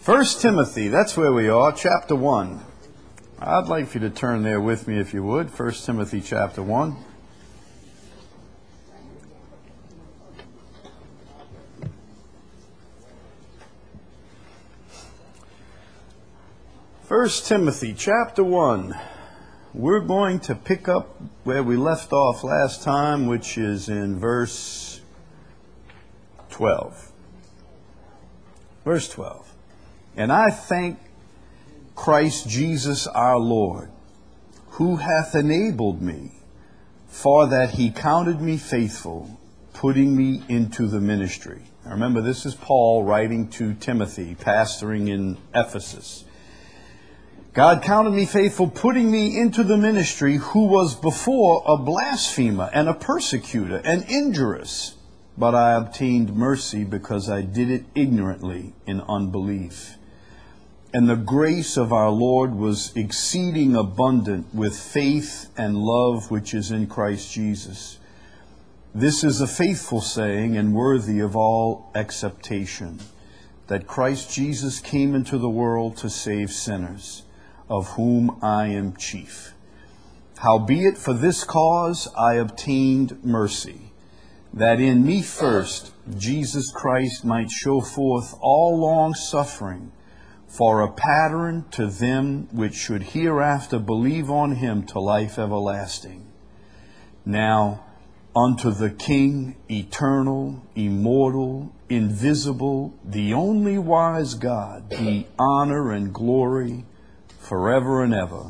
First Timothy, that's where we are, chapter 1. I'd like for you to turn there with me if you would. First Timothy chapter 1. First Timothy chapter 1. We're going to pick up where we left off last time, which is in verse 12. Verse 12. And I thank Christ Jesus our Lord, who hath enabled me, for that he counted me faithful, putting me into the ministry. Now remember, this is Paul writing to Timothy, pastoring in Ephesus. God counted me faithful, putting me into the ministry, who was before a blasphemer and a persecutor and injurious. But I obtained mercy because I did it ignorantly in unbelief. And the grace of our Lord was exceeding abundant with faith and love which is in Christ Jesus. This is a faithful saying and worthy of all acceptation, that Christ Jesus came into the world to save sinners, of whom I am chief. Howbeit for this cause I obtained mercy, that in me first Jesus Christ might show forth all long suffering, for a pattern to them which should hereafter believe on him to life everlasting. Now unto the King, eternal, immortal, invisible, the only wise God, be honor and glory forever and ever.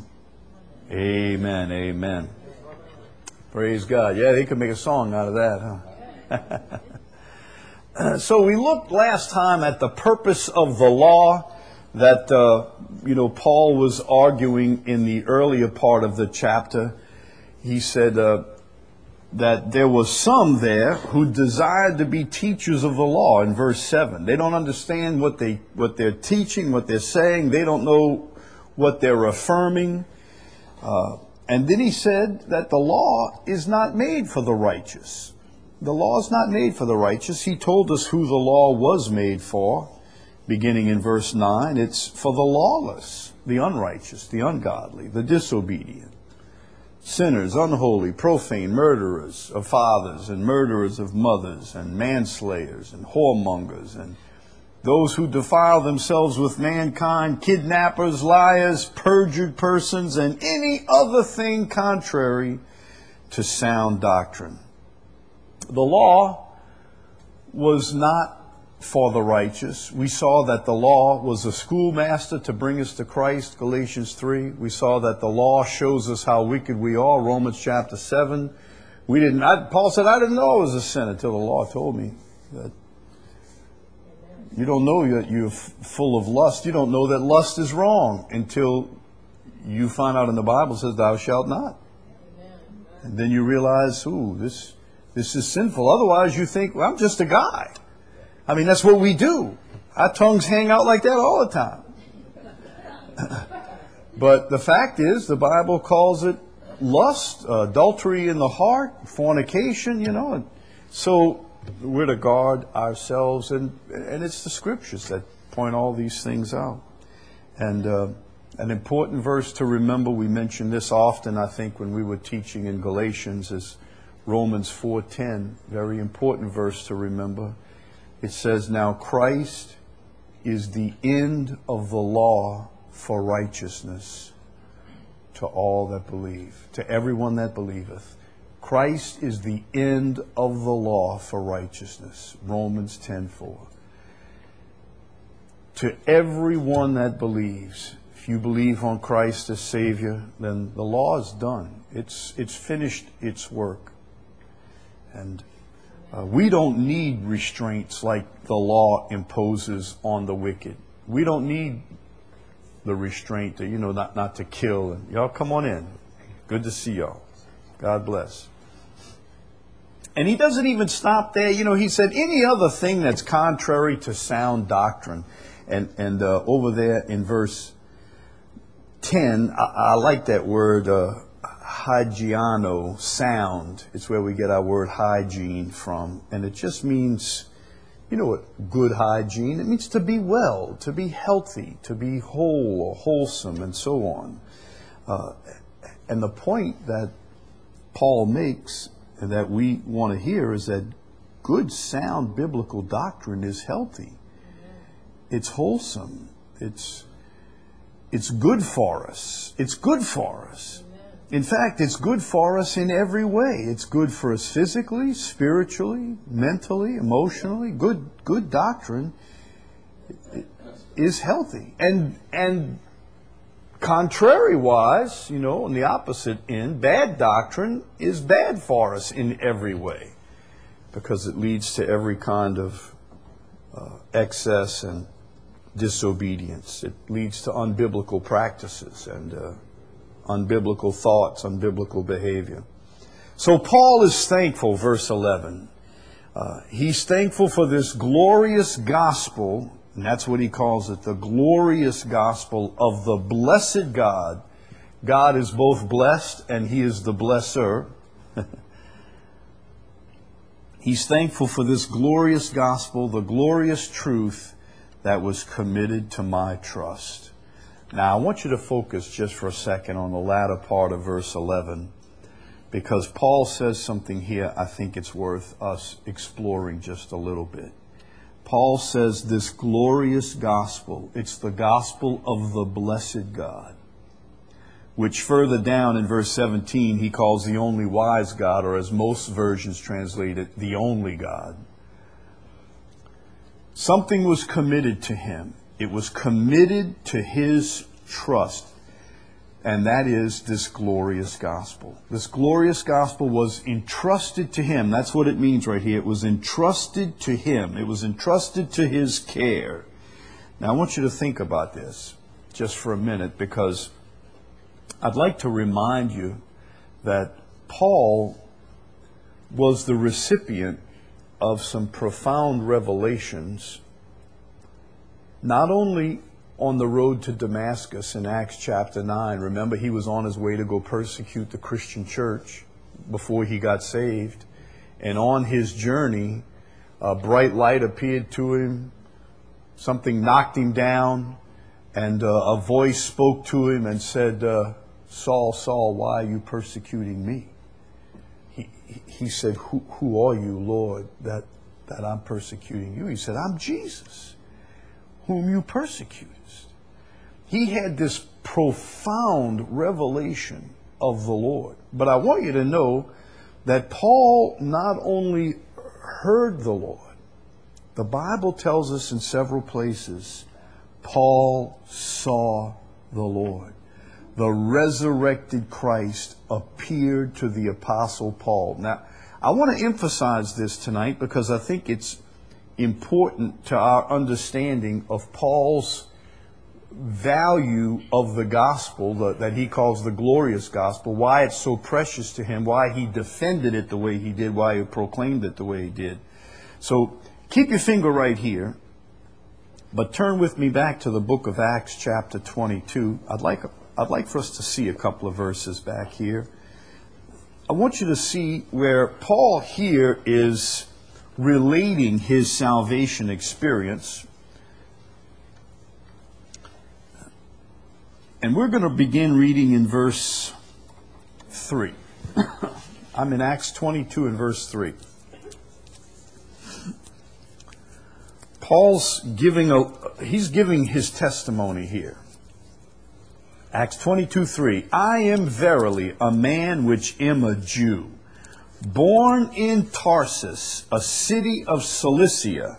Amen, amen. Praise God. Yeah, they could make a song out of that, huh? So we looked last time at the purpose of the law that, Paul was arguing in the earlier part of the chapter. He said that there was some there who desired to be teachers of the law in verse 7. They don't understand what they're teaching, what they're saying. They don't know what they're affirming. And then he said that the law is not made for the righteous. The law is not made for the righteous. He told us who the law was made for. Beginning in verse 9, it's for the lawless, the unrighteous, the ungodly, the disobedient, sinners, unholy, profane, murderers of fathers, and murderers of mothers, and manslayers, and whoremongers, and those who defile themselves with mankind, kidnappers, liars, perjured persons, and any other thing contrary to sound doctrine. The law was not for the righteous. We saw that the law was a schoolmaster to bring us to Christ, Galatians 3. We saw that the law shows us how wicked we are, Romans chapter 7. Paul said, I didn't know I was a sinner until the law told me that. You don't know that you're full of lust. You don't know that lust is wrong until you find out in the Bible it says, thou shalt not. And then you realize, this is sinful. Otherwise you think, well, I'm just a guy. I mean, that's what we do. Our tongues hang out like that all the time. But the fact is, the Bible calls it lust, adultery in the heart, fornication, So we're to guard ourselves, and it's the Scriptures that point all these things out. And an important verse to remember, we mentioned this often, I think, when we were teaching in Galatians, is Romans 4:10. Very important verse to remember. It says, now Christ is the end of the law for righteousness to all that believe, to everyone that believeth. Christ is the end of the law for righteousness. Romans 10:4. To everyone that believes, if you believe on Christ as Savior, then the law is done. It's finished its work. And we don't need restraints like the law imposes on the wicked. We don't need the restraint to, not to kill. And y'all come on in. Good to see y'all. God bless. And he doesn't even stop there. He said any other thing that's contrary to sound doctrine. And over there in verse 10, I like that word, hygiano, sound. It's where we get our word hygiene from. And it just means You know what good hygiene, it means to be well, to be healthy, to be whole or wholesome, and so on. And the point that Paul makes and that we want to hear is that good, sound biblical doctrine is healthy. It's wholesome. It's good for us. It's good for us. In fact, it's good for us in every way. It's good for us physically, spiritually, mentally, emotionally. Good doctrine is healthy. And contrary-wise, on the opposite end, bad doctrine is bad for us in every way because it leads to every kind of excess and disobedience. It leads to unbiblical practices and unbiblical thoughts, unbiblical behavior. So Paul is thankful, verse 11. He's thankful for this glorious gospel, and that's what he calls it, the glorious gospel of the blessed God. God is both blessed and He is the blesser. He's thankful for this glorious gospel, the glorious truth that was committed to my trust. Now, I want you to focus just for a second on the latter part of verse 11, because Paul says something here I think it's worth us exploring just a little bit. Paul says this glorious gospel, it's the gospel of the blessed God, which further down in verse 17 he calls the only wise God, or as most versions translate it, the only God. Something was committed to him. It was committed to his trust, and that is this glorious gospel. This glorious gospel was entrusted to him. That's what it means right here. It was entrusted to him. It was entrusted to his care. Now, I want you to think about this just for a minute, because I'd like to remind you that Paul was the recipient of some profound revelations, not only on the road to Damascus in Acts chapter 9. Remember, he was on his way to go persecute the Christian church before he got saved. And on his journey, a bright light appeared to him. Something knocked him down, and a voice spoke to him and said, Saul, Saul, why are you persecuting me? He said, who are you, Lord, that I'm persecuting you? He said, I'm Jesus, whom you persecutest. He had this profound revelation of the Lord. But I want you to know that Paul not only heard the Lord, the Bible tells us in several places, Paul saw the Lord. The resurrected Christ appeared to the Apostle Paul. Now, I want to emphasize this tonight because I think it's important to our understanding of Paul's value of the gospel that he calls the glorious gospel, why it's so precious to him, why he defended it the way he did, why he proclaimed it the way he did. So keep your finger right here, but turn with me back to the book of Acts chapter 22. I'd like for us to see a couple of verses back here. I want you to see where Paul here is relating his salvation experience. And we're going to begin reading in verse 3. I'm in Acts 22 and verse 3. Paul's giving his testimony here. Acts 22:3. I am verily a man which am a Jew, born in Tarsus, a city of Cilicia,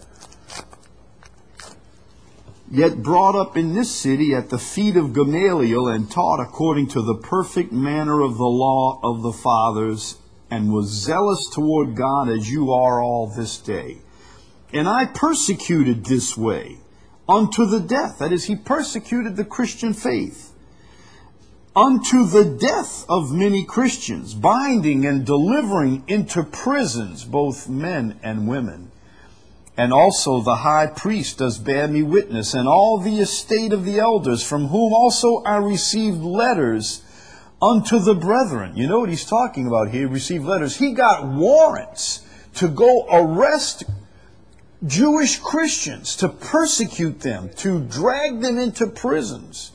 yet brought up in this city at the feet of Gamaliel, and taught according to the perfect manner of the law of the fathers, and was zealous toward God as you are all this day. And I persecuted this way unto the death. That is, he persecuted the Christian faith. Unto the death of many Christians, binding and delivering into prisons both men and women. And also the high priest does bear me witness, and all the estate of the elders, from whom also I received letters unto the brethren. You know what he's talking about here? He received letters. He got warrants to go arrest Jewish Christians, to persecute them, to drag them into prisons.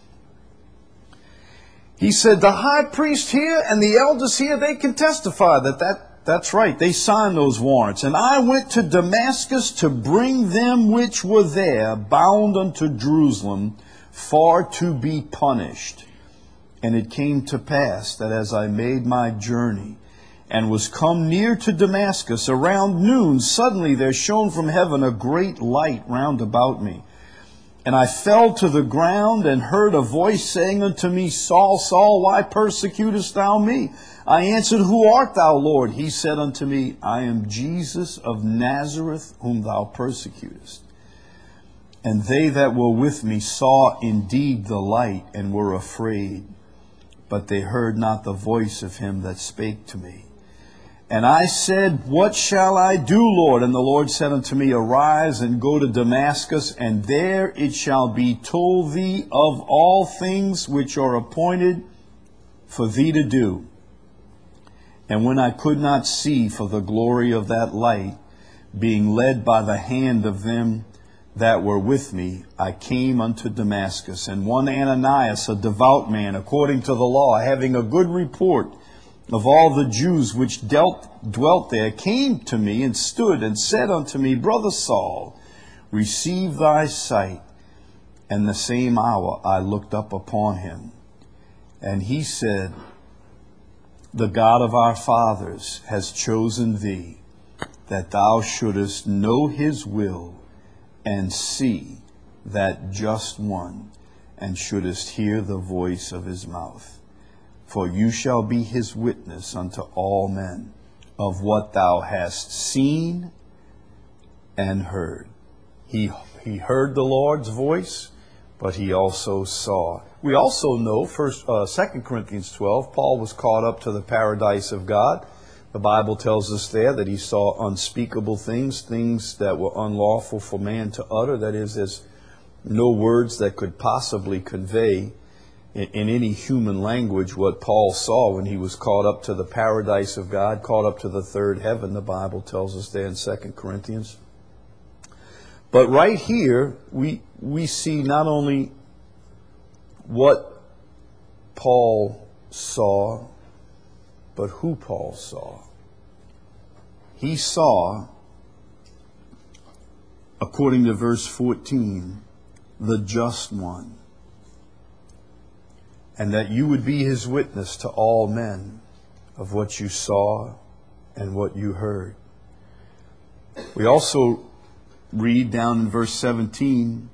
He said, the high priest here and the elders here, they can testify that's right. They signed those warrants. And I went to Damascus to bring them which were there, bound unto Jerusalem, for to be punished. And it came to pass that as I made my journey, and was come near to Damascus, around noon, suddenly there shone from heaven a great light round about me. And I fell to the ground, and heard a voice saying unto me, Saul, Saul, why persecutest thou me? I answered, Who art thou, Lord? He said unto me, I am Jesus of Nazareth, whom thou persecutest. And they that were with me saw indeed the light, and were afraid. But they heard not the voice of him that spake to me. And I said, What shall I do, Lord? And the Lord said unto me, Arise and go to Damascus, and there it shall be told thee of all things which are appointed for thee to do. And when I could not see for the glory of that light, being led by the hand of them that were with me, I came unto Damascus. And one Ananias, a devout man, according to the law, having a good report of all the Jews which dwelt there, came to me and stood and said unto me, Brother Saul, receive thy sight. And the same hour I looked up upon him. And he said, The God of our fathers has chosen thee, that thou shouldest know his will, and see that just one, and shouldest hear the voice of his mouth. For you shall be his witness unto all men of what thou hast seen and heard. He heard the Lord's voice, but he also saw. We also know, 2 Corinthians 12, Paul was caught up to the paradise of God. The Bible tells us there that he saw unspeakable things, things that were unlawful for man to utter. That is, there's no words that could possibly convey in any human language what Paul saw when he was caught up to the paradise of God, caught up to the third heaven, the Bible tells us there in 2 Corinthians. But right here, we see not only what Paul saw, but who Paul saw. He saw, according to verse 14, the just one. And that you would be his witness to all men of what you saw and what you heard. We also read down in verse 17,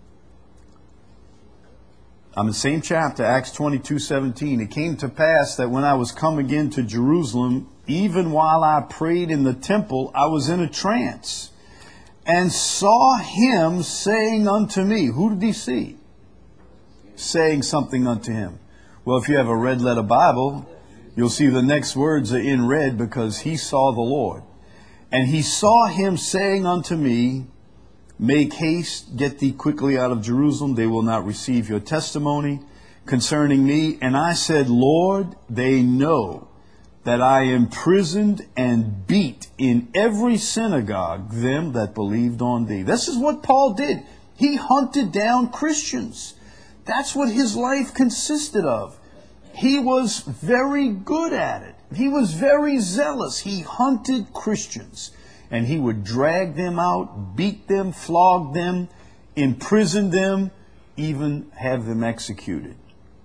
I'm in the same chapter, Acts 22:17. It came to pass that when I was come again to Jerusalem, even while I prayed in the temple, I was in a trance, and saw him saying unto me. Who did he see? Saying something unto him. Well, if you have a red letter Bible, you'll see the next words are in red because he saw the Lord. And he saw him saying unto me, Make haste, get thee quickly out of Jerusalem. They will not receive your testimony concerning me. And I said, Lord, they know that I imprisoned and beat in every synagogue them that believed on thee. This is what Paul did. He hunted down Christians. That's what his life consisted of. He was very good at it. He was very zealous. He hunted Christians. And he would drag them out, beat them, flog them, imprison them, even have them executed.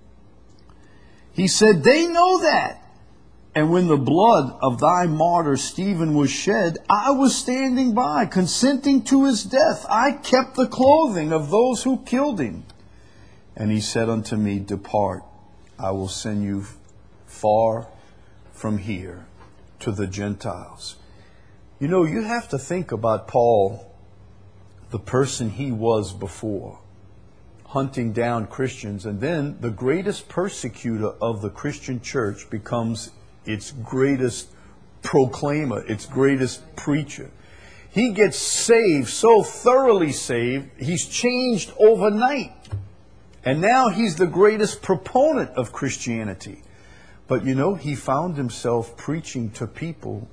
He said, They know that. And when the blood of thy martyr Stephen was shed, I was standing by, consenting to his death. I kept the clothing of those who killed him. And he said unto me, Depart, I will send you far from here to the Gentiles. You know, you have to think about Paul, the person he was before, hunting down Christians. And then the greatest persecutor of the Christian church becomes its greatest proclaimer, its greatest preacher. He gets saved, so thoroughly saved, he's changed overnight. And now he's the greatest proponent of Christianity. But you know, he found himself preaching to people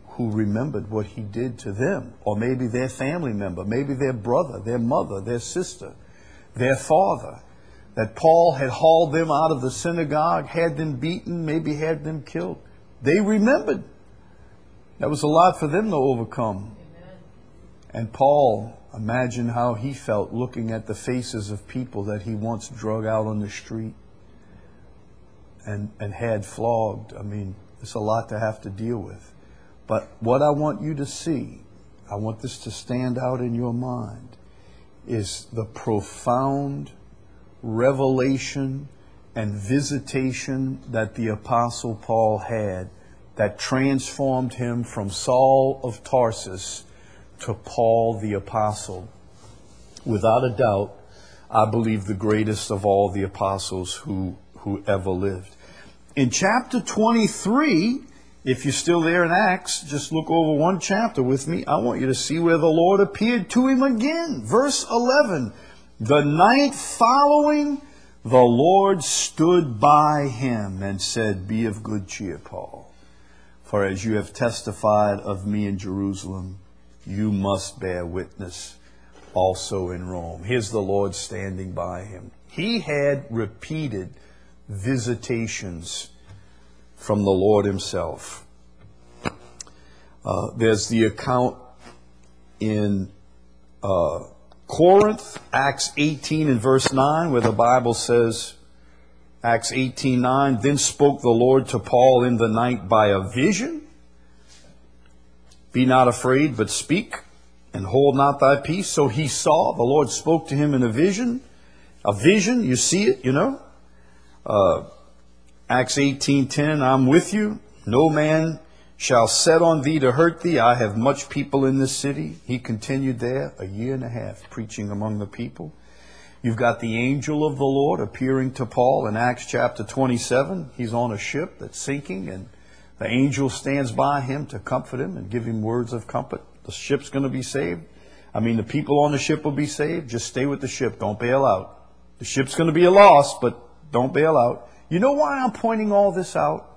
who remembered what he did to them, or maybe their family member, maybe their brother, their mother, their sister, their father, that Paul had hauled them out of the synagogue, had them beaten, maybe had them killed. They remembered. That was a lot for them to overcome. Amen. And Paul, imagine how he felt looking at the faces of people that he once drug out on the street and had flogged. I mean, it's a lot to have to deal with. But what I want you to see, I want this to stand out in your mind, is the profound revelation and visitation that the Apostle Paul had that transformed him from Saul of Tarsus to Paul the Apostle. Without a doubt, I believe the greatest of all the apostles who ever lived. In chapter 23, if you're still there in Acts, just look over one chapter with me. I want you to see where the Lord appeared to him again. Verse 11, the night following, the Lord stood by him and said, "Be of good cheer, Paul. For as you have testified of me in Jerusalem, you must bear witness also in Rome." Here's the Lord standing by him. He had repeated visitations from the Lord himself. There's the account in Corinth, Acts 18 and verse 9, where the Bible says, Acts 18:9, "Then spoke the Lord to Paul in the night by a vision. Be not afraid, but speak, and hold not thy peace." So he saw, the Lord spoke to him in a vision. A vision, you see it, you know. Acts 18:10, "I'm with you. No man shall set on thee to hurt thee. I have much people in this city." He continued there 1.5 years preaching among the people. You've got the angel of the Lord appearing to Paul in Acts chapter 27. He's on a ship that's sinking, and the angel stands by him to comfort him and give him words of comfort. The ship's going to be saved. I mean, the people on the ship will be saved. Just stay with the ship. Don't bail out. The ship's going to be a loss, but don't bail out. You know why I'm pointing all this out?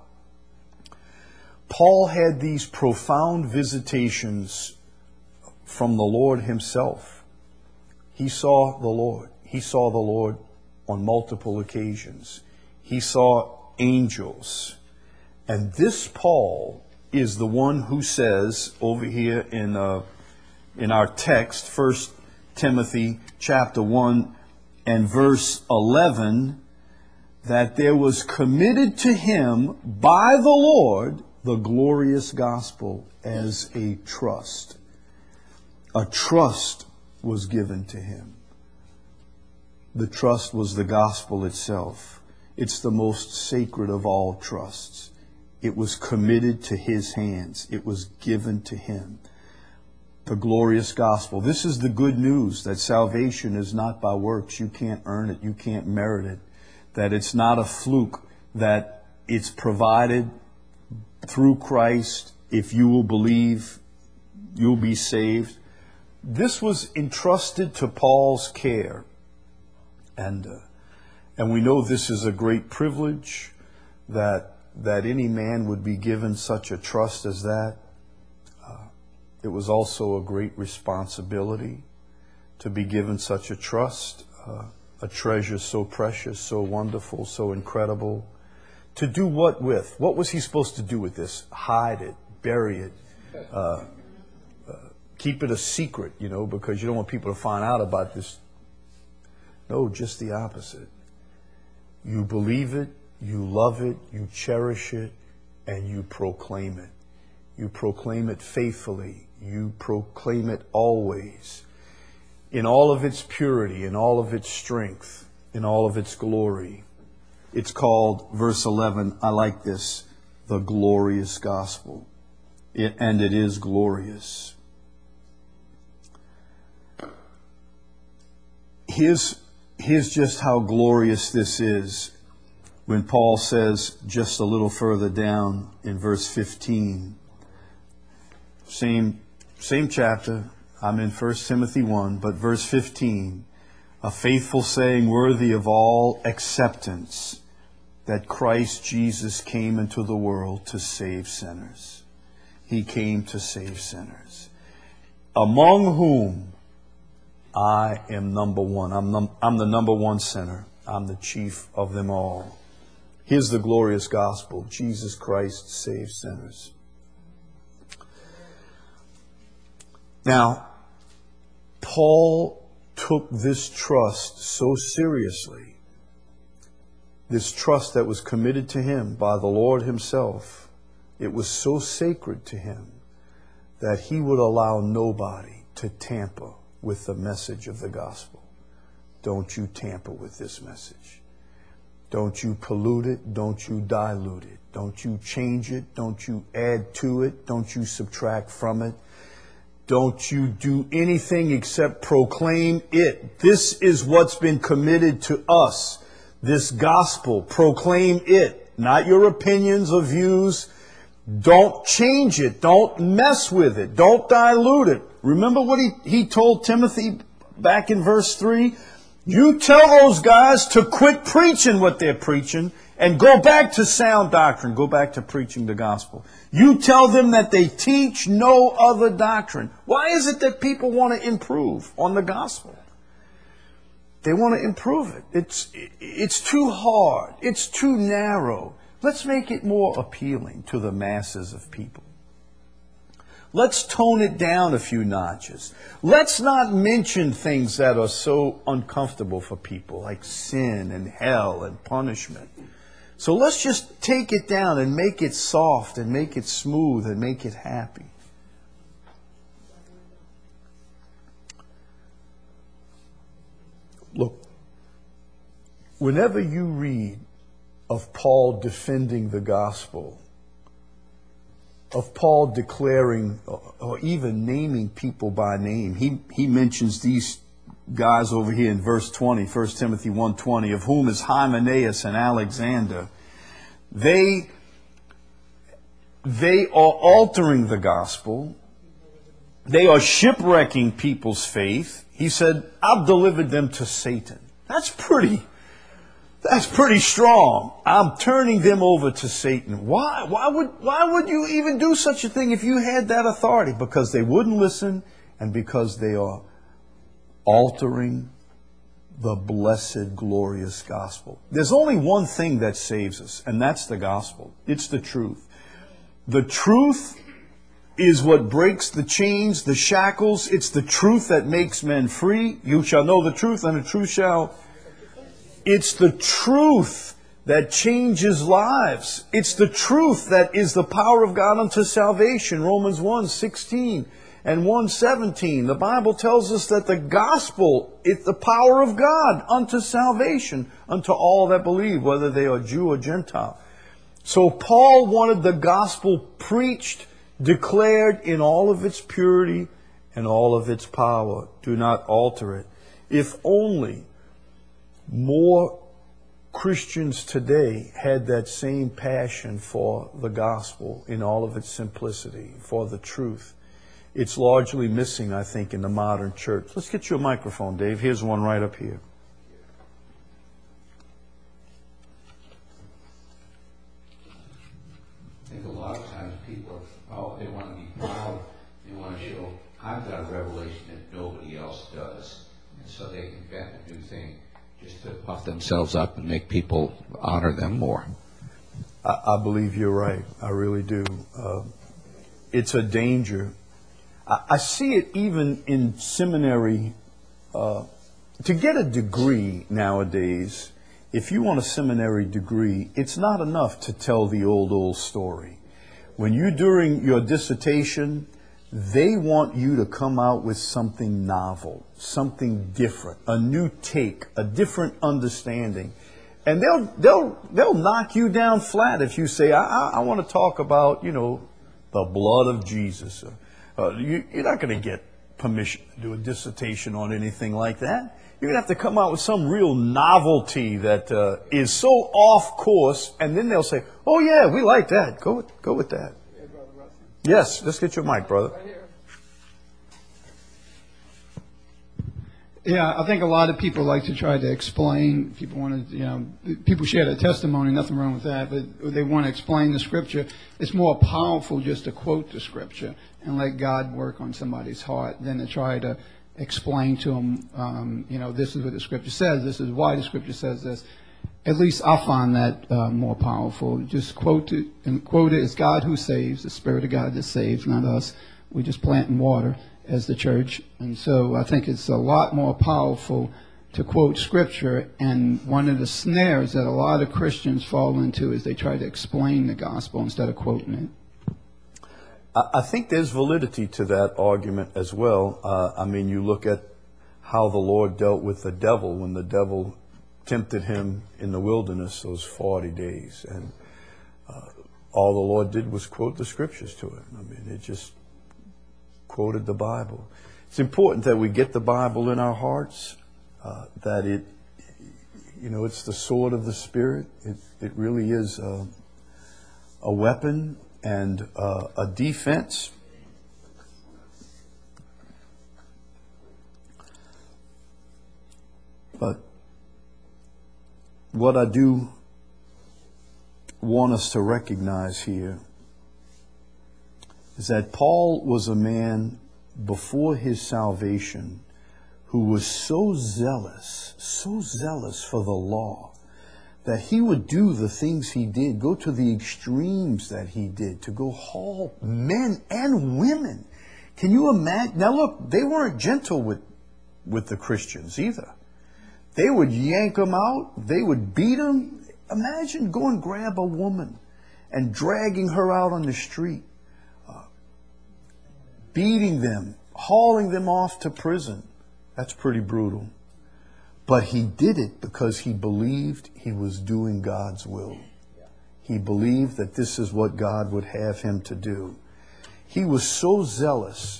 Paul had these profound visitations from the Lord himself. He saw the Lord. He saw the Lord on multiple occasions. He saw angels. And this Paul is the one who says over here in our text, 1 Timothy chapter 1 and verse 11, that there was committed to him by the Lord the glorious gospel as a trust. A trust was given to him. The trust was the gospel itself. It's the most sacred of all trusts. It was committed to his hands. It was given to him. The glorious gospel. This is the good news, that salvation is not by works. You can't earn it. You can't merit it. That it's not a fluke. That it's provided through Christ. If you will believe, you'll be saved. This was entrusted to Paul's care. And we know this is a great privilege, that any man would be given such a trust as that. It was also a great responsibility to be given such a trust, a treasure so precious, so wonderful, so incredible. To do what with? What was he supposed to do with this? Hide it, bury it, keep it a secret, because you don't want people to find out about this. No, just the opposite. You believe it, you love it, you cherish it, and you proclaim it. You proclaim it faithfully. You proclaim it always, in all of its purity, in all of its strength, in all of its glory. It's called, verse 11, I like this, the glorious gospel. And it is glorious. Here's just how glorious this is when Paul says, just a little further down in verse 15, same chapter, I'm in 1 Timothy 1, but verse 15, a faithful saying worthy of all acceptance, that Christ Jesus came into the world to save sinners. He came to save sinners, among whom I am number one. I'm the number one sinner. I'm the chief of them all. Here's the glorious gospel. Jesus Christ saves sinners. Now, Paul took this trust so seriously, this trust that was committed to him by the Lord himself. It was so sacred to him that he would allow nobody to tamper with the message of the gospel. Don't you tamper with this message. Don't you pollute it. Don't you dilute it. Don't you change it. Don't you add to it. Don't you subtract from it. Don't you do anything except proclaim it. This is what's been committed to us. This gospel. Proclaim it. Not your opinions or views. Don't change it. Don't mess with it. Don't dilute it. Remember what he told Timothy back in verse 3? You tell those guys to quit preaching what they're preaching and go back to sound doctrine. Go back to preaching the gospel. You tell them that they teach no other doctrine. Why is it that people want to improve on the gospel? They want to improve it. It's too hard. It's too narrow. Let's make it more appealing to the masses of people. Let's tone it down a few notches. Let's not mention things that are so uncomfortable for people, like sin and hell and punishment. So let's just take it down and make it soft and make it smooth and make it happy. Look, whenever you read of Paul defending the gospel, of Paul declaring or even naming people by name, he mentions these guys over here in verse 20, 1 Timothy 1:20, of whom is Hymenaeus and Alexander. They are altering the gospel. They are shipwrecking people's faith. He said, I've delivered them to Satan. That's pretty strong. I'm turning them over to Satan. Why would you even do such a thing if you had that authority? Because they wouldn't listen and because they are altering the blessed, glorious gospel. There's only one thing that saves us, and that's the gospel. It's the truth. The truth is what breaks the chains, the shackles. It's the truth that makes men free. You shall know the truth, and the truth shall... It's the truth that changes lives. It's the truth that is the power of God unto salvation. Romans 1:16 and 1:17. The Bible tells us that the gospel is the power of God unto salvation, unto all that believe, whether they are Jew or Gentile. So Paul wanted the gospel preached, declared in all of its purity and all of its power. Do not alter it. If only more Christians today had that same passion for the gospel in all of its simplicity, for the truth. It's largely missing, I think, in the modern church. Let's get you a microphone, Dave. Here's one right up here. I think a lot of times people they want to be proud. They want to show, I've got a revelation that nobody else does. And so they invent a new thing just to puff themselves up and make people honor them more. I believe you're right. I really do. It's a danger. I see it even in seminary. To get a degree nowadays, if you want a seminary degree, it's not enough to tell the old story. When you're doing your dissertation, they want you to come out with something novel, something different, a new take, a different understanding. And they'll knock you down flat if you say, I want to talk about, the blood of Jesus. You're not going to get permission to do a dissertation on anything like that. You're going to have to come out with some real novelty that is so off course, and then they'll say, oh yeah, we like that. Go with that. Yes, let's get your mic, brother. Yeah, I think a lot of people like to try to explain. People want to, people share their testimony, nothing wrong with that, but they want to explain the Scripture. It's more powerful just to quote the Scripture and let God work on somebody's heart than to try to explain to them, this is what the Scripture says, this is why the Scripture says this. At least I find that more powerful. Just quote it, and quote it. It's God who saves, the Spirit of God that saves, not us. We just plant and water as the church. And so I think it's a lot more powerful to quote Scripture. And one of the snares that a lot of Christians fall into is they try to explain the gospel instead of quoting it. I think there's validity to that argument as well. You look at how the Lord dealt with the devil when the devil tempted him in the wilderness those 40 days. And all the Lord did was quote the Scriptures to him. It just quoted the Bible. It's important that we get the Bible in our hearts, that it's the sword of the Spirit. It really is a weapon and a defense. But what I do want us to recognize here is that Paul was a man before his salvation who was so zealous for the law, that he would do the things he did, go to the extremes that he did, to go haul men and women. Can you imagine? Now look, they weren't gentle with the Christians either. They would yank them out. They would beat them. Imagine going grab a woman and dragging her out on the street, beating them, hauling them off to prison. That's pretty brutal. But he did it because he believed he was doing God's will. He believed that this is what God would have him to do. He was so zealous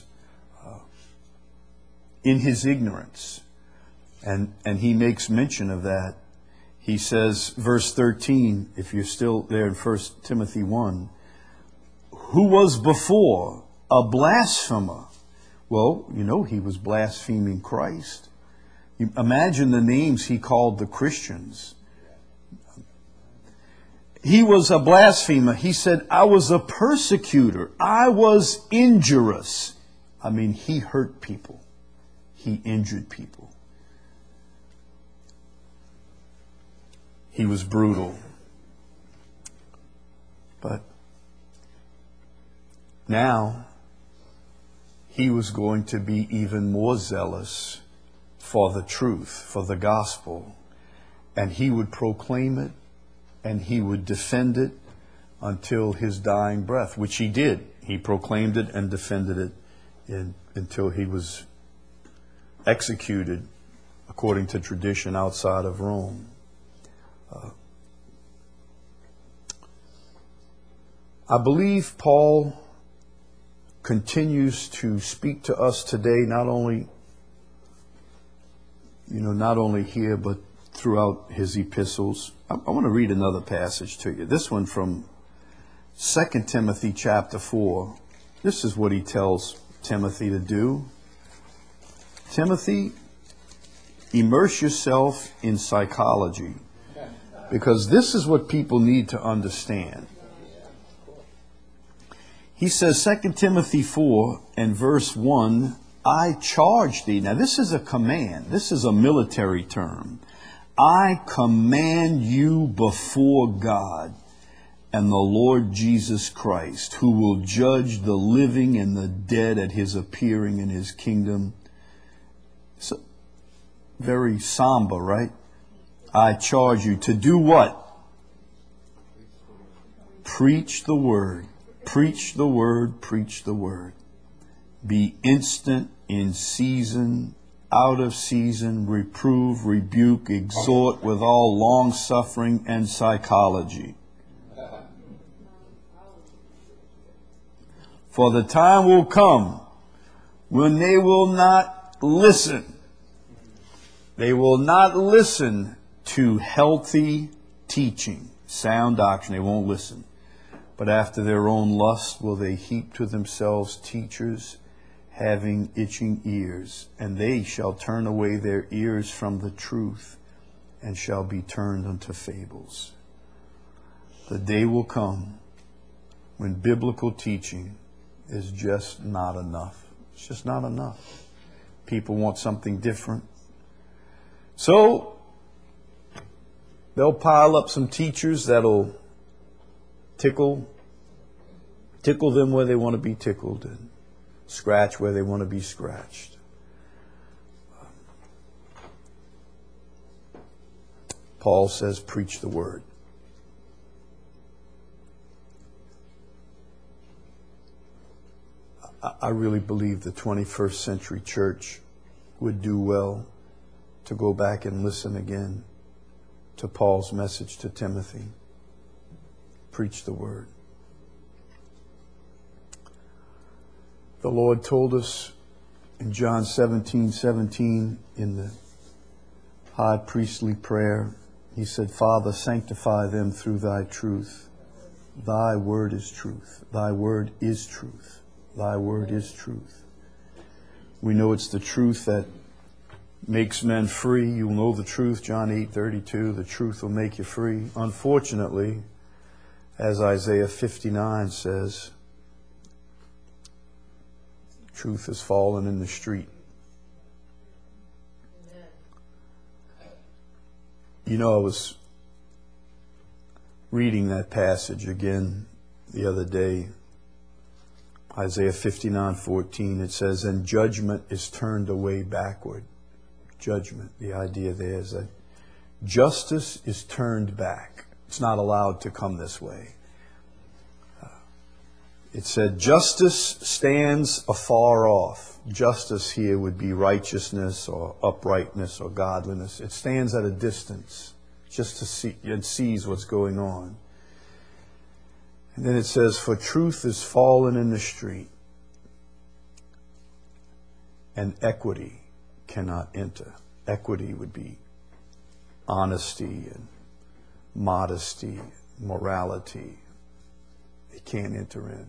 in his ignorance. And he makes mention of that. He says, verse 13, if you're still there in 1 Timothy 1, who was before a blasphemer. Well, he was blaspheming Christ. You imagine the names he called the Christians. He was a blasphemer. He said, I was a persecutor. I was injurious. He hurt people. He injured people. He was brutal. But now he was going to be even more zealous for the truth, for the gospel. And he would proclaim it and he would defend it until his dying breath, which he did. He proclaimed it and defended it until he was executed according to tradition outside of Rome. I believe Paul continues to speak to us today, not only here, but throughout his epistles. I want to read another passage to you. This one from 2 Timothy chapter 4. This is what he tells Timothy to do. Timothy, immerse yourself in psychology, because this is what people need to understand. He says, 2 Timothy 4 and verse 1, I charge thee. Now this is a command. This is a military term. I command you before God and the Lord Jesus Christ, who will judge the living and the dead at his appearing in his kingdom. So, very somber, right? I charge you to do what? Preach the word. Preach the word. Preach the word. Be instant in season, out of season, reprove, rebuke, exhort with all long suffering and psychology. For the time will come when they will not listen. They will not listen to healthy teaching, sound doctrine. They won't listen. But after their own lust will they heap to themselves teachers having itching ears, and they shall turn away their ears from the truth, and shall be turned unto fables. The day will come when biblical teaching is just not enough. It's just not enough. People want something different. So they'll pile up some teachers that'll tickle them where they want to be tickled and scratch where they want to be scratched. Paul says, preach the word. I really believe the 21st century church would do well to go back and listen again to Paul's message to Timothy. Preach the word. The Lord told us in John 17:17 in the high priestly prayer, He said, Father, sanctify them through thy truth. Thy word is truth. Thy word is truth. Thy word is truth. We know it's the truth that makes men free. You'll know the truth, John 8:32. The truth will make you free. Unfortunately, as Isaiah 59 says, truth has fallen in the street. You know, I was reading that passage again the other day. Isaiah 59:14, it says, and judgment is turned away backward. Judgment, the idea there is that justice is turned back. It's not allowed to come this way. It said, justice stands afar off. Justice here would be righteousness or uprightness or godliness. It stands at a distance just to see and sees what's going on. And then it says, for truth is fallen in the street, and equity cannot enter. Equity would be honesty and modesty, morality. It can't enter in.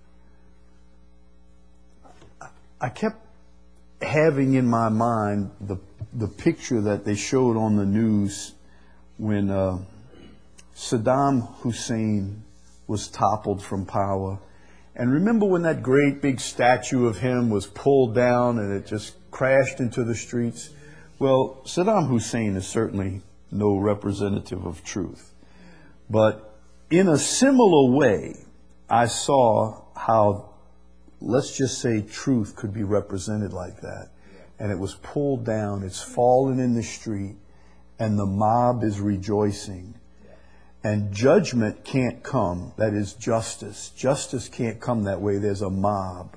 I kept having in my mind the picture that they showed on the news when Saddam Hussein was toppled from power. And remember when that great big statue of him was pulled down and it just crashed into the streets? Well, Saddam Hussein is certainly no representative of truth. But in a similar way, I saw how, let's just say, truth could be represented like that. And it was pulled down, it's fallen in the street, and the mob is rejoicing. And judgment can't come, that is justice. Justice can't come that way, there's a mob.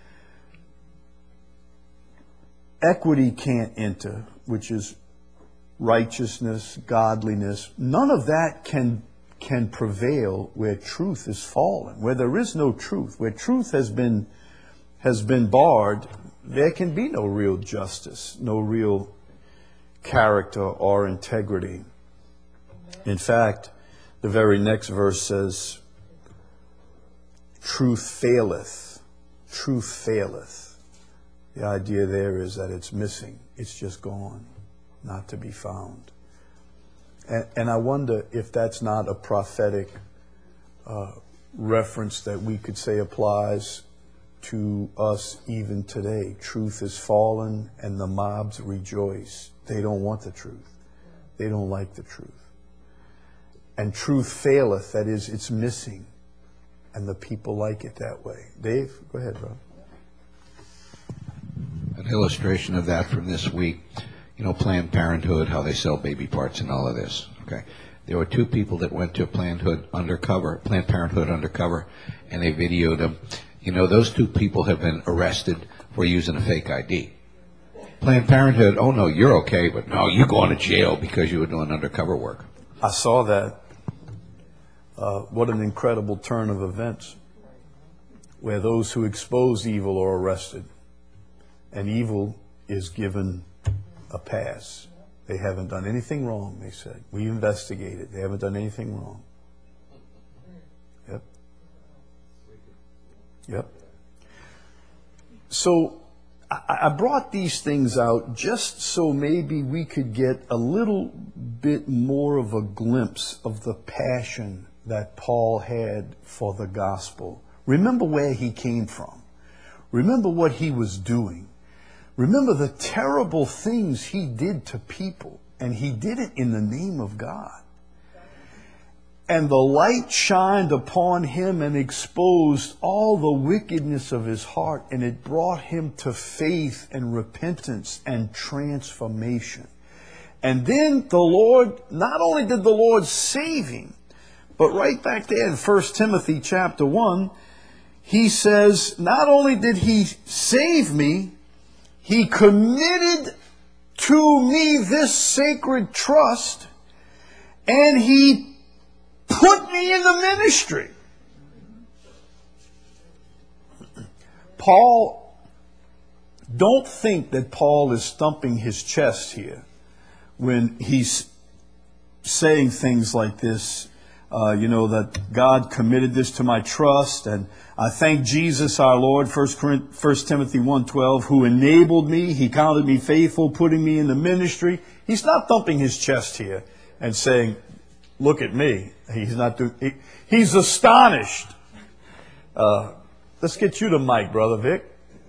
Equity can't enter, which is righteousness, godliness. None of that can prevail where truth is fallen, where there is no truth, where truth has been barred. There can be no real justice, no real character or integrity. In fact, the very next verse says, truth faileth. Truth faileth. The idea there is that it's missing. It's just gone, not to be found. And I wonder if that's not a prophetic reference that we could say applies to us even today. Truth is fallen and the mobs rejoice. They don't want the truth. They don't like the truth. And truth faileth, that is, it's missing. And the people like it that way. Dave, go ahead, Rob. An illustration of that from this week, you know, Planned Parenthood, how they sell baby parts and all of this. Okay, there were two people that went to Planned Parenthood undercover, and they videoed them. You know, those two people have been arrested for using a fake ID. Planned Parenthood, oh no, you're okay, but no, you're going to jail because you were doing undercover work. I saw that. What an incredible turn of events, where those who expose evil are arrested, and evil is given a pass. They haven't done anything wrong, they said. We investigated. They haven't done anything wrong. Yep. So I brought these things out just so maybe we could get a little bit more of a glimpse of the passion that Paul had for the gospel. Remember where he came from. Remember what he was doing. Remember the terrible things he did to people, and he did it in the name of God. And the light shined upon him and exposed all the wickedness of his heart, and it brought him to faith and repentance and transformation. And then the Lord, not only did the Lord save him, but right back there in 1 Timothy chapter 1, he says, not only did he save me, he committed to me this sacred trust, and he put me in the ministry. Paul, don't think that Paul is thumping his chest here when he's saying things like this, that God committed this to my trust, and I thank Jesus our Lord, 1 Timothy 1:12, who enabled me, he counted me faithful, putting me in the ministry. He's not thumping his chest here and saying, look at me. He's astonished. Let's get you the mic, Brother Vic.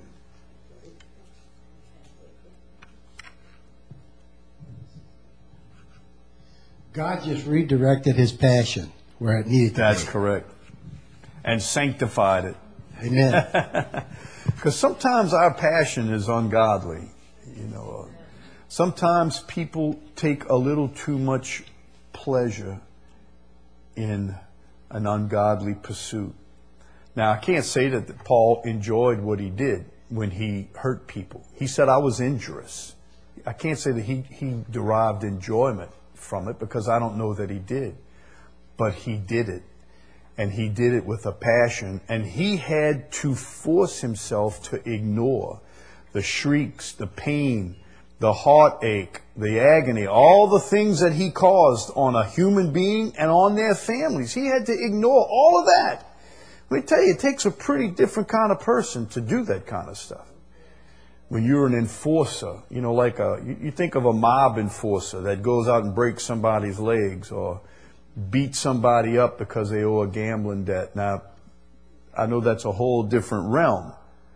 God just redirected his passion where it needed to be. That's correct. And sanctified it. Amen. Because sometimes our passion is ungodly. Sometimes people take a little too much pleasure in an ungodly pursuit. Now, I can't say that Paul enjoyed what he did when he hurt people. He said, I was injurious. I can't say that he derived enjoyment from it, because I don't know that he did. But he did it. And he did it with a passion. And he had to force himself to ignore the shrieks, the pain, the heartache, the agony, all the things that he caused on a human being and on their families. He had to ignore all of that. Let me tell you, it takes a pretty different kind of person to do that kind of stuff. When you're an enforcer, you think of a mob enforcer that goes out and breaks somebody's legs or beats somebody up because they owe a gambling debt. Now, I know that's a whole different realm.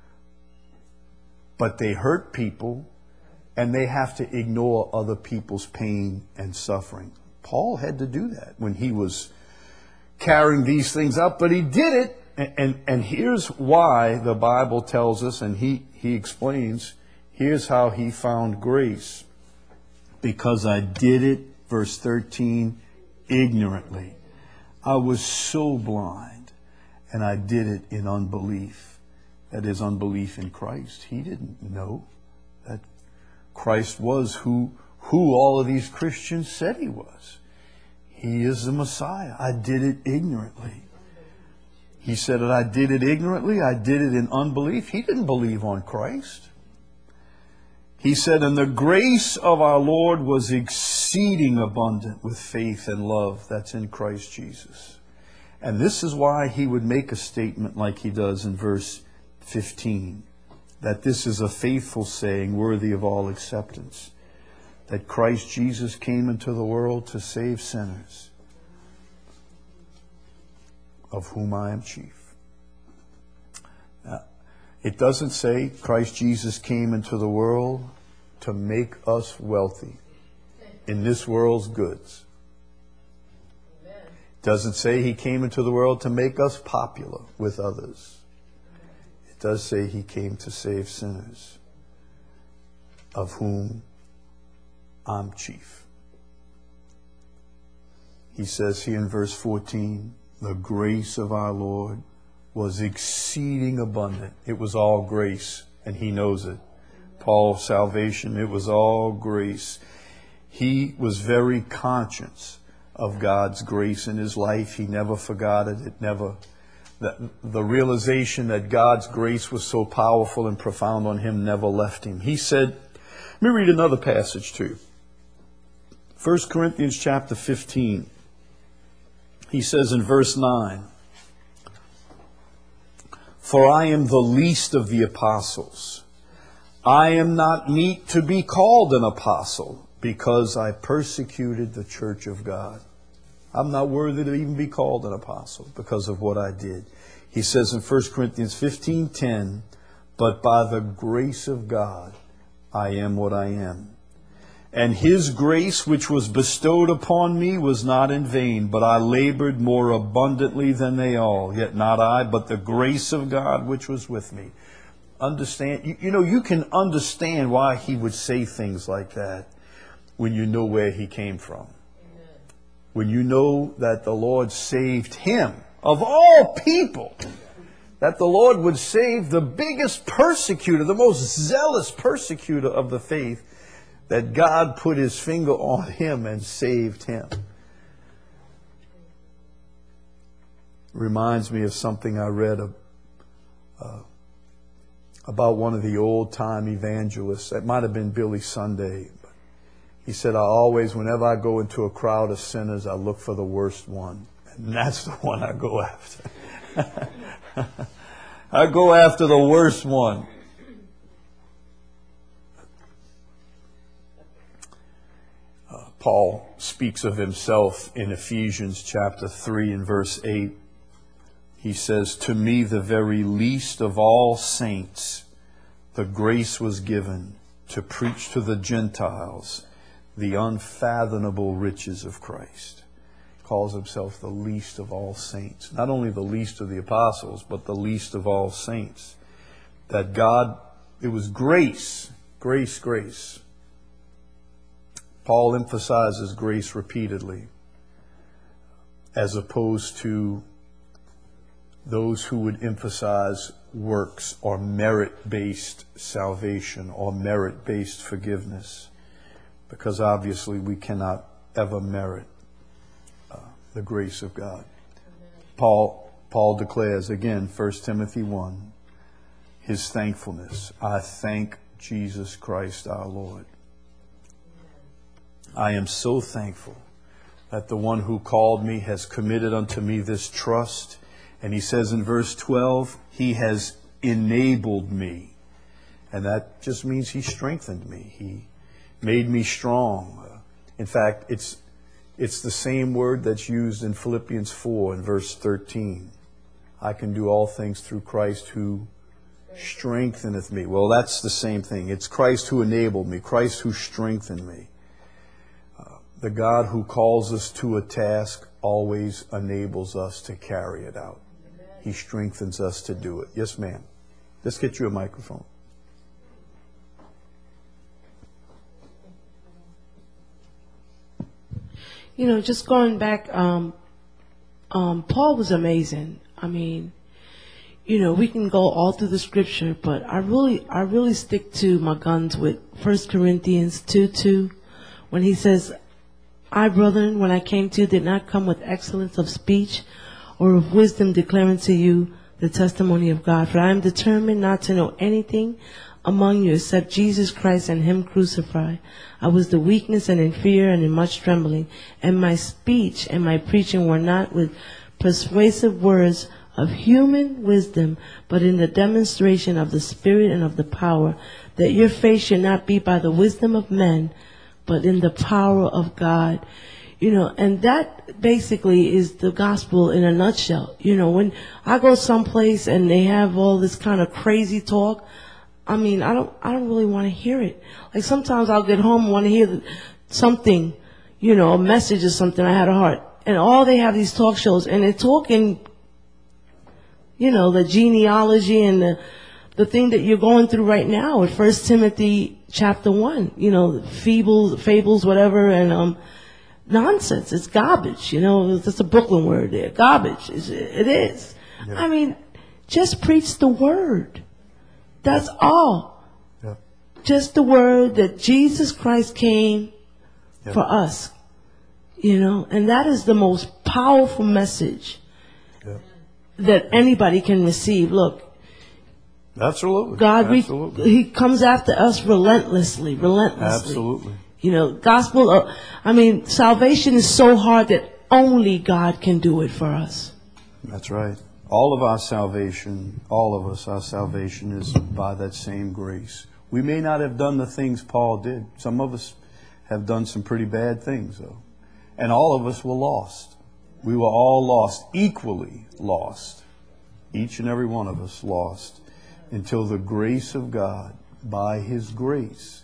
But they hurt people, and they have to ignore other people's pain and suffering. Paul had to do that when he was carrying these things up, but he did it. And here's why the Bible tells us, and he explains, here's how he found grace. Because I did it, verse 13, ignorantly. I was so blind, and I did it in unbelief. That is, unbelief in Christ. He didn't know that Christ was who all of these Christians said he was. He is the Messiah. I did it ignorantly. He said that I did it ignorantly. I did it in unbelief. He didn't believe on Christ. He said, and the grace of our Lord was exceeding abundant with faith and love that's in Christ Jesus. And this is why he would make a statement like he does in verse 15, that this is a faithful saying worthy of all acceptance, that Christ Jesus came into the world to save sinners, of whom I am chief. Now, it doesn't say Christ Jesus came into the world to make us wealthy in this world's goods. It doesn't say he came into the world to make us popular with others. It does say he came to save sinners, of whom I'm chief. He says here in verse 14, the grace of our Lord was exceeding abundant. It was all grace, and he knows it. Paul's salvation, it was all grace. He was very conscious of God's grace in his life. He never forgot it. The realization that God's grace was so powerful and profound on him never left him. He said, let me read another passage to you. 1 Corinthians chapter 15. He says in verse 9, For I am the least of the apostles. I am not meet to be called an apostle, because I persecuted the church of God. I'm not worthy to even be called an apostle because of what I did. He says in 1 Corinthians 15:10, but by the grace of God, I am what I am. And His grace which was bestowed upon me was not in vain, but I labored more abundantly than they all. Yet not I, but the grace of God which was with me. Understand, you can understand why he would say things like that when you know where he came from. Amen. When you know that the Lord saved him, of all people, that the Lord would save the biggest persecutor, the most zealous persecutor of the faith, that God put His finger on him and saved him. Reminds me of something I read about one of the old-time evangelists. It might have been Billy Sunday. He said, whenever I go into a crowd of sinners, I look for the worst one. And that's the one I go after. I go after the worst one. Paul speaks of himself in Ephesians chapter 3 and verse 8. He says, to me, the very least of all saints, the grace was given to preach to the Gentiles the unfathomable riches of Christ. He calls himself the least of all saints. Not only the least of the apostles, but the least of all saints. That God, it was grace, grace, grace. Paul emphasizes grace repeatedly, as opposed to those who would emphasize works or merit-based salvation or merit-based forgiveness, because obviously we cannot ever merit the grace of God. Paul declares again, 1 Timothy 1, his thankfulness. I thank Jesus Christ our Lord. I am so thankful that the one who called me has committed unto me this trust. And he says in verse 12, He has enabled me. And that just means He strengthened me. He made me strong. In fact, it's the same word that's used in Philippians 4 and verse 13. I can do all things through Christ who strengtheneth me. Well, that's the same thing. It's Christ who enabled me, Christ who strengthened me. The God who calls us to a task always enables us to carry it out. He strengthens us to do it. Yes, ma'am. Let's get you a microphone. Just going back, Paul was amazing. I mean, we can go all through the scripture, but I really stick to my guns with 1 Corinthians 2:2, when he says, I, brethren, when I came to you, did not come with excellence of speech or of wisdom, declaring to you the testimony of God. For I am determined not to know anything among you except Jesus Christ and Him crucified. I was the weakness and in fear and in much trembling. And my speech and my preaching were not with persuasive words of human wisdom, but in the demonstration of the Spirit and of the power, that your faith should not be by the wisdom of men, but in the power of God. And that basically is the gospel in a nutshell. When I go someplace and they have all this kind of crazy talk, I mean, I don't really want to hear it. Like sometimes I'll get home and want to hear something, a message or something I had a heart. And all they have these talk shows and they're talking, the genealogy and the thing that you're going through right now with 1 Timothy chapter 1, fables, whatever, and nonsense. It's garbage, that's a Brooklyn word there. Garbage. It is. Yeah. I mean, just preach the word. That's all. Yeah. Just the word that Jesus Christ came for us, and that is the most powerful message that anybody can receive. Look. Absolutely. God, He comes after us relentlessly. Absolutely. Gospel, salvation is so hard that only God can do it for us. That's right. All of our salvation, all of us, our salvation is by that same grace. We may not have done the things Paul did. Some of us have done some pretty bad things, though. And all of us were lost. We were all lost, equally lost. Each and every one of us lost, until the grace of God, by His grace,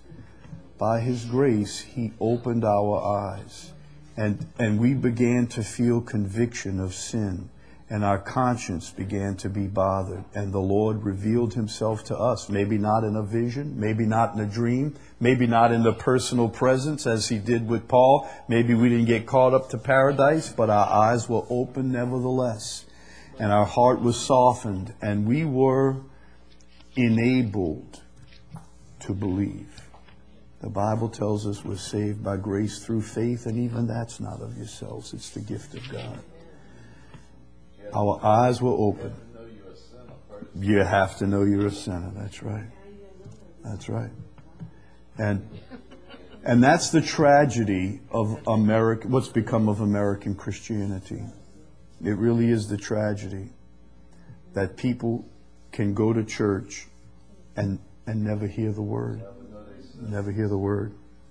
He opened our eyes. And we began to feel conviction of sin. And our conscience began to be bothered. And the Lord revealed Himself to us. Maybe not in a vision. Maybe not in a dream. Maybe not in the personal presence as He did with Paul. Maybe we didn't get caught up to paradise. But our eyes were open nevertheless. And our heart was softened. And we were enabled to believe. The Bible tells us we're saved by grace through faith. And even that's not of yourselves. It's the gift of God. Our eyes were open. You have to know you're a sinner. That's right. That's right. And that's the tragedy of America, what's become of American Christianity. It really is the tragedy that people can go to church and never hear the word. Never hear the word.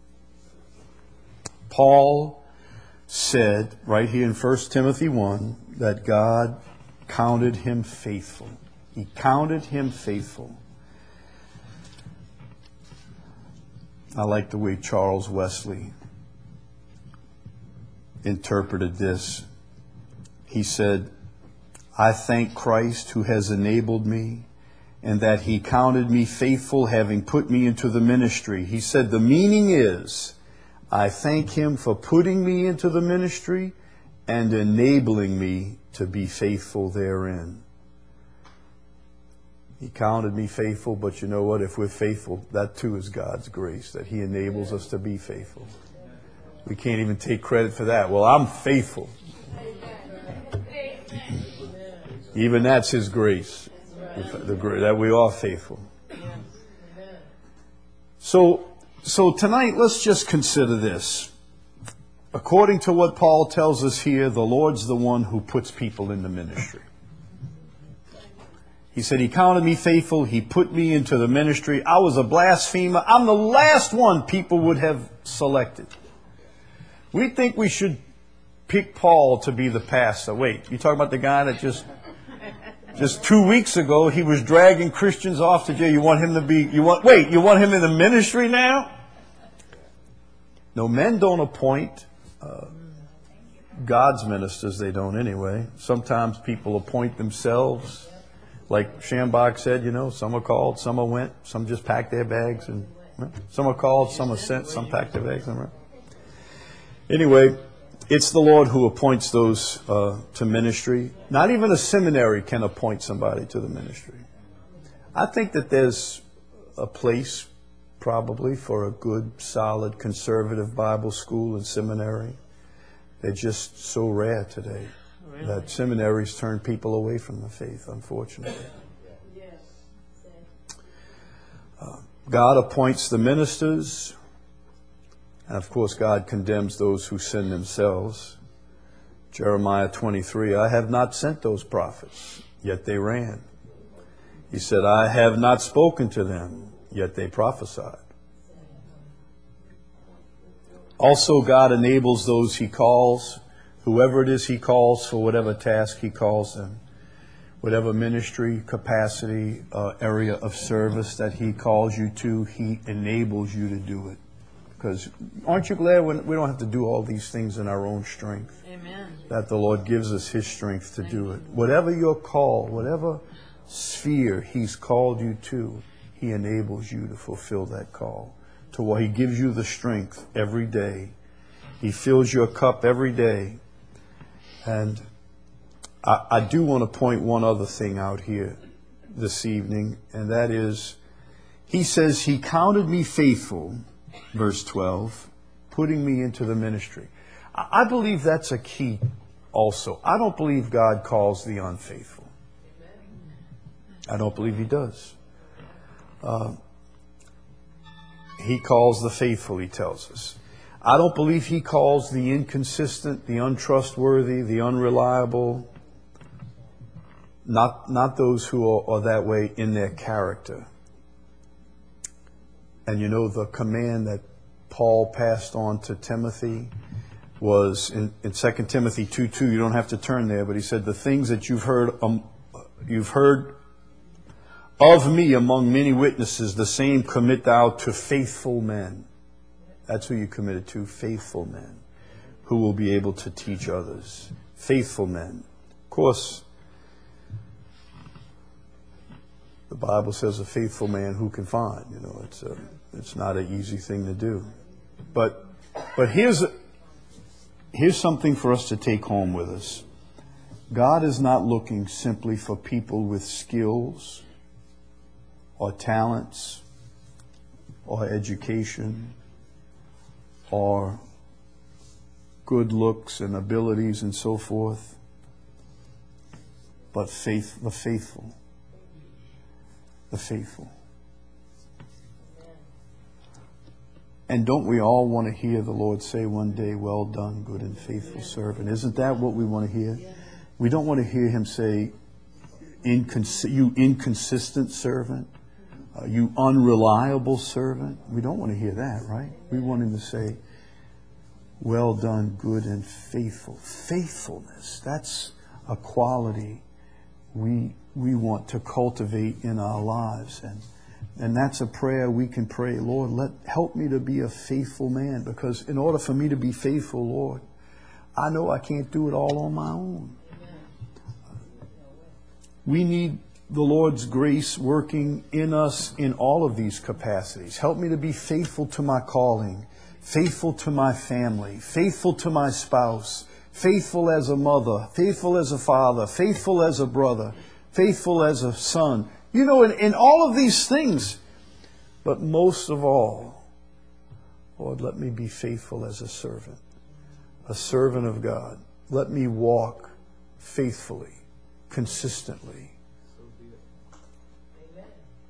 Paul said right here in 1 Timothy 1 that God counted him faithful. He counted him faithful. I like the way Charles Wesley interpreted this. He said, I thank Christ who has enabled me, and that He counted me faithful, having put me into the ministry. He said, the meaning is, I thank Him for putting me into the ministry and enabling me to be faithful therein. He counted me faithful, but you know what? If we're faithful, that too is God's grace, that He enables us to be faithful. We can't even take credit for that. Well, I'm faithful. Even that's His grace, that we are faithful. So tonight, let's just consider this. According to what Paul tells us here, the Lord's the one who puts people in the ministry. He said, He counted me faithful. He put me into the ministry. I was a blasphemer. I'm the last one people would have selected. We think we should pick Paul to be the pastor. Wait, you talking about the guy that just 2 weeks ago, he was dragging Christians off to jail. You want him in the ministry now? No, men don't appoint God's ministers. They don't anyway. Sometimes people appoint themselves. Like Shambach said, some are called, some are went, some just packed their bags. And some are called, some are sent, some packed their bags. And anyway, it's the Lord who appoints those to ministry. Not even a seminary can appoint somebody to the ministry. I think that there's a place probably for a good, solid, conservative Bible school and seminary. They're just so rare today that seminaries turn people away from the faith, unfortunately. God appoints the ministers. And of course, God condemns those who sin themselves. Jeremiah 23, I have not sent those prophets, yet they ran. He said, I have not spoken to them, yet they prophesied. Also, God enables those He calls, whoever it is He calls for whatever task He calls them, whatever ministry, capacity, area of service that He calls you to, He enables you to do it. Because aren't you glad we don't have to do all these things in our own strength? Amen. That the Lord gives us His strength to do it. Whatever your call, whatever sphere He's called you to, He enables you to fulfill that call. To where He gives you the strength every day. He fills your cup every day. And I do want to point one other thing out here this evening, and that is, He says, He counted me faithful, verse 12, putting me into the ministry. I believe that's a key also. I don't believe God calls the unfaithful. I don't believe He does. He calls the faithful, He tells us. I don't believe He calls the inconsistent, the untrustworthy, the unreliable. Not those who are that way in their character. And you know, the command that Paul passed on to Timothy was in 2 Timothy 2:2. You don't have to turn there, but he said, the things that you've heard of me among many witnesses, the same commit thou to faithful men. That's who you commit it to, faithful men, who will be able to teach others. Faithful men. Of course, the Bible says a faithful man who can find. You know, it's not an easy thing to do. But here's something for us to take home with us. God is not looking simply for people with skills or talents or education or good looks and abilities and so forth, but the faithful. The faithful. And don't we all want to hear the Lord say one day, well done, good and faithful servant? Isn't that what we want to hear? We don't want to hear him say, you inconsistent servant, you unreliable servant. We don't want to hear that, right? We want him to say, well done, good and faithful. Faithfulness, that's a quality we want to cultivate in our lives. And that's a prayer we can pray. Lord, help me to be a faithful man, because in order for me to be faithful, Lord, I know I can't do it all on my own. We need the Lord's grace working in us in all of these capacities. Help me to be faithful to my calling, faithful to my family, faithful to my spouse, faithful as a mother, faithful as a father, faithful as a brother, faithful as a son. You know, in all of these things. But most of all, Lord, let me be faithful as a servant of God. Let me walk faithfully, consistently. Amen.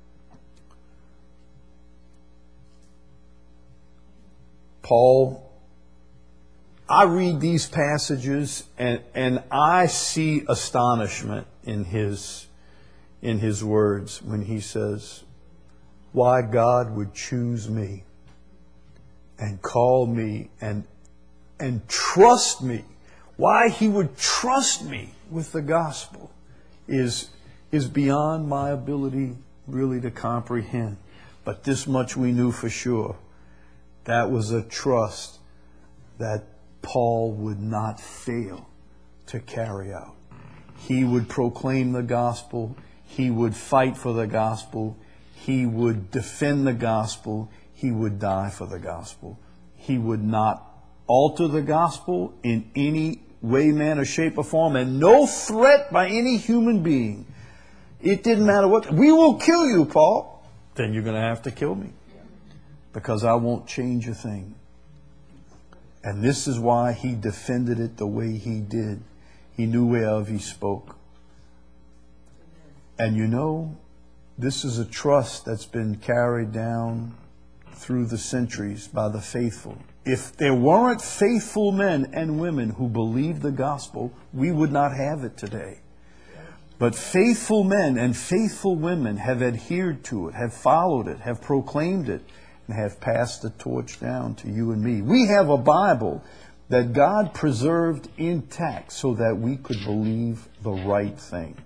Paul, I read these passages and I see astonishment in his words when he says, why God would choose me and call me and trust me. Why he would trust me with the gospel is beyond my ability really to comprehend. But this much we knew for sure. That was a trust that Paul would not fail to carry out. He would proclaim the gospel. He would fight for the gospel. He would defend the gospel. He would die for the gospel. He would not alter the gospel in any way, manner, shape, or form, and no threat by any human being. It didn't matter what. We will kill you, Paul. Then you're going to have to kill me, because I won't change a thing. And this is why he defended it the way he did. He knew whereof he spoke. And you know, this is a trust that's been carried down through the centuries by the faithful. If there weren't faithful men and women who believed the gospel, we would not have it today. But faithful men and faithful women have adhered to it, have followed it, have proclaimed it, and have passed the torch down to you and me. We have a Bible that God preserved intact so that we could believe the right thing.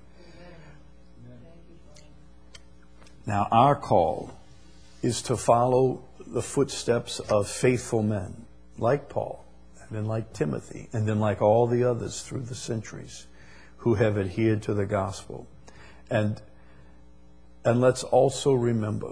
Now, our call is to follow the footsteps of faithful men like Paul, and then like Timothy, and then like all the others through the centuries who have adhered to the gospel. And let's also remember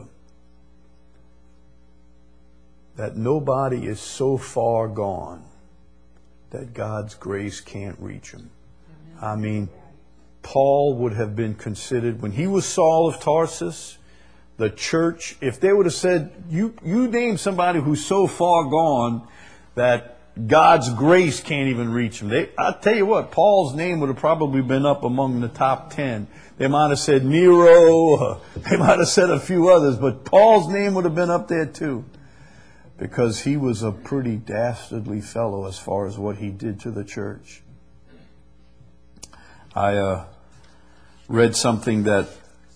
that nobody is so far gone that God's grace can't reach him. I mean, Paul would have been considered, when he was Saul of Tarsus, the church, if they would have said, you name somebody who's so far gone that God's grace can't even reach him. I'll tell you what, Paul's name would have probably been up among the top 10. They might have said Nero, they might have said a few others, but Paul's name would have been up there too. Because he was a pretty dastardly fellow as far as what he did to the church. I read something that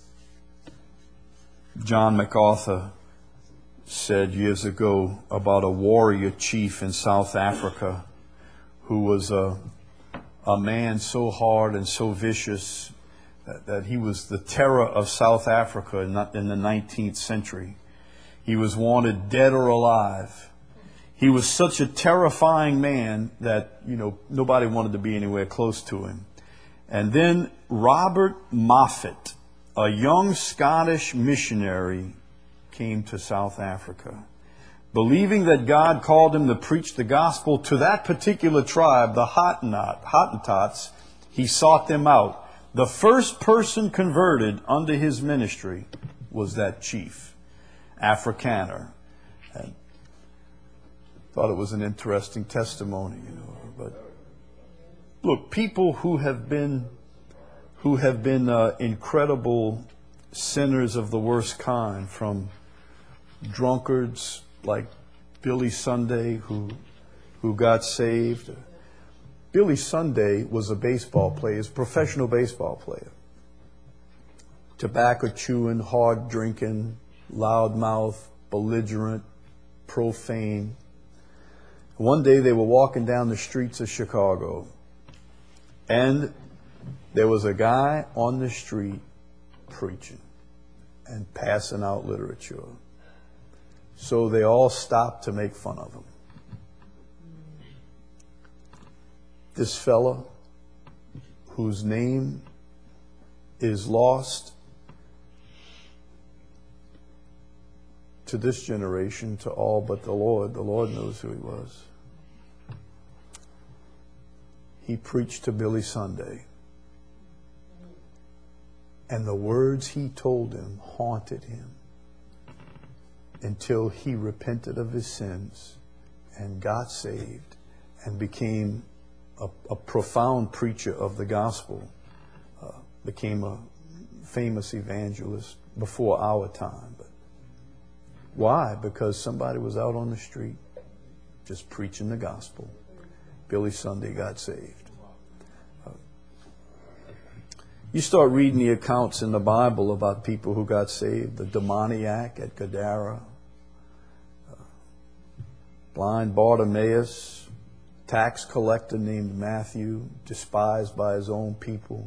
John MacArthur said years ago about a warrior chief in South Africa who was a man so hard and so vicious that he was the terror of South Africa in the 19th century. He was wanted dead or alive. He was such a terrifying man that, nobody wanted to be anywhere close to him. And then Robert Moffat, a young Scottish missionary, came to South Africa. Believing that God called him to preach the gospel to that particular tribe, the Hottentots, he sought them out. The first person converted under his ministry was that chief, Afrikaner. And thought it was an interesting testimony, But look, people who have been incredible sinners of the worst kind, from drunkards like Billy Sunday who got saved. Billy Sunday was a baseball player, a professional baseball player. Tobacco chewing, hard drinking, loudmouth, belligerent, profane. One day they were walking down the streets of Chicago, and there was a guy on the street preaching and passing out literature. So they all stopped to make fun of him. This fella, whose name is lost to this generation, to all but the Lord knows who he was. He preached to Billy Sunday. And the words he told him haunted him until he repented of his sins and got saved and became a profound preacher of the gospel, became a famous evangelist before our time. But why? Because somebody was out on the street just preaching the gospel. Billy Sunday got saved. You start reading the accounts in the Bible about people who got saved. The demoniac at Gadara, blind Bartimaeus, tax collector named Matthew, despised by his own people.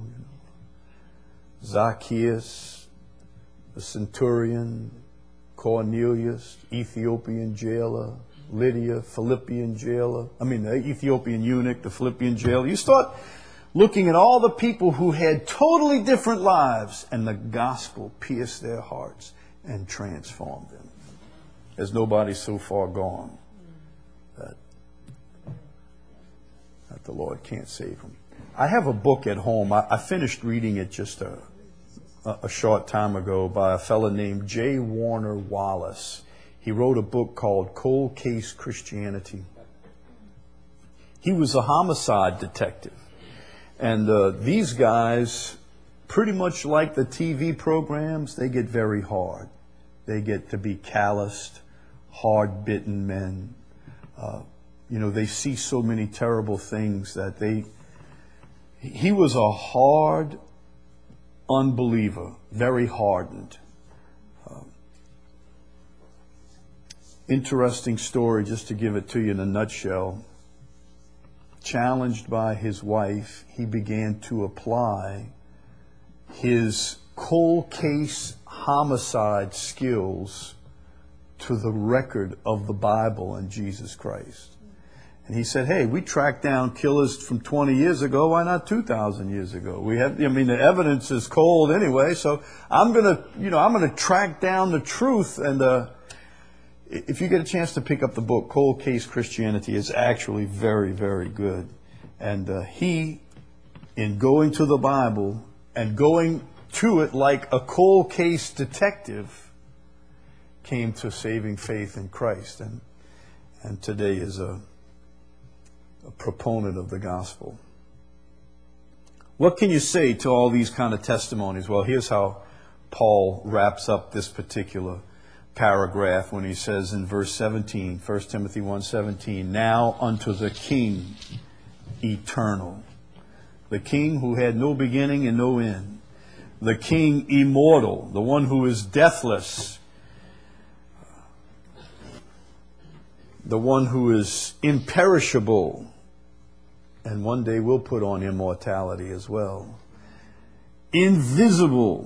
Zacchaeus, the centurion, Cornelius, Ethiopian jailer, Lydia, Philippian jailer. The Ethiopian eunuch, the Philippian jailer. You start looking at all the people who had totally different lives, and the gospel pierced their hearts and transformed them. There's nobody so far gone that the Lord can't save them. I have a book at home. I finished reading it just a short time ago by a fellow named J. Warner Wallace. He wrote a book called Cold Case Christianity. He was a homicide detective. And these guys, pretty much like the TV programs, they get very hard. They get to be calloused, hard-bitten men. They see so many terrible things that he was a hard unbeliever, very hardened. Interesting story, just to give it to you in a nutshell. Challenged by his wife, he began to apply his cold case homicide skills to the record of the Bible and Jesus Christ. And he said, hey, we tracked down killers from 20 years ago. Why not 2,000 years ago? The evidence is cold anyway, so I'm going to track down the truth. And if you get a chance to pick up the book, Cold Case Christianity, is actually very, very good. And he, in going to the Bible and going to it like a cold case detective, came to saving faith in Christ. And today is a proponent of the gospel. What can you say to all these kind of testimonies? Well, here's how Paul wraps up this particular paragraph when he says in verse 17, 1 Timothy 1:17, now unto the King eternal, the King who had no beginning and no end, the King immortal, the one who is deathless, the one who is imperishable, and one day will put on immortality as well. Invisible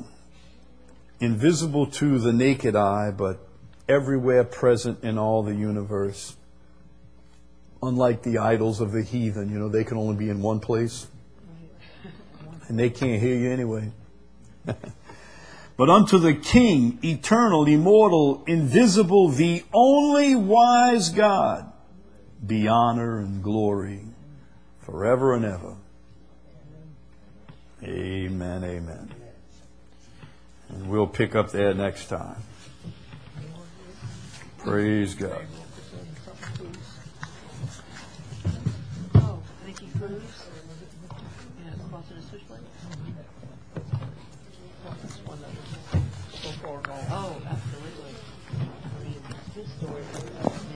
to the naked eye, but everywhere present in all the universe. Unlike the idols of the heathen, they can only be in one place. And they can't hear you anyway. But unto the King, eternal, immortal, invisible, the only wise God, be honor and glory forever and ever. Amen, amen. And we'll pick up there next time. Praise God. Oh, Nikki Cruz. Yeah, crossing the switchblade. Oh, absolutely. I mean, his story.